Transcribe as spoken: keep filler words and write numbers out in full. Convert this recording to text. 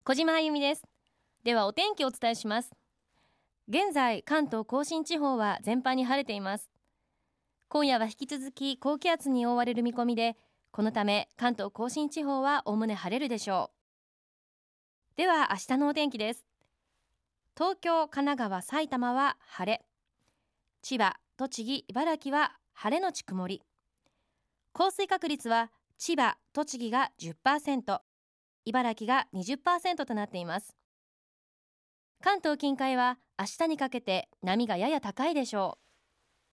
小島あゆみです。ではお天気をお伝えします。現在関東甲信地方は全般に晴れています。今夜は引き続き高気圧に覆われる見込みで、このため関東甲信地方はおおむね晴れるでしょう。では明日のお天気です。東京、神奈川、埼玉は晴れ、千葉、栃木、茨城は晴れのち曇り。降水確率は千葉、栃木が じゅっパーセント、茨城が にじゅっパーセント となっています。関東近海は明日にかけて波がやや高いでしょう。